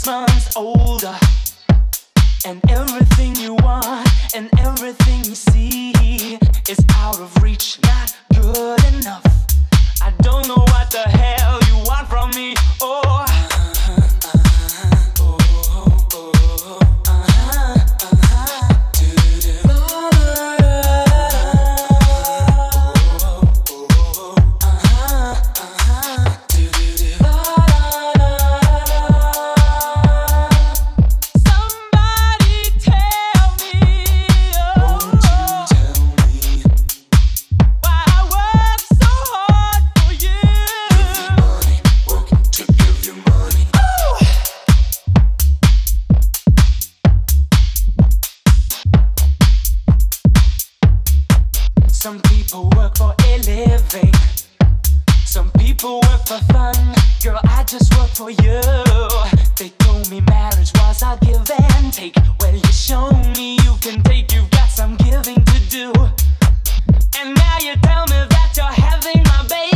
months older, and everything you want and everything you see is out of reach, not good enough. I don't know what the hell you want from me. Oh. Some people work for a living. Some people work for fun. Girl, I just work for you. They told me marriage was a give and take. Well, you show me you can take. You've got some giving to do. And now you tell me that you're having my baby.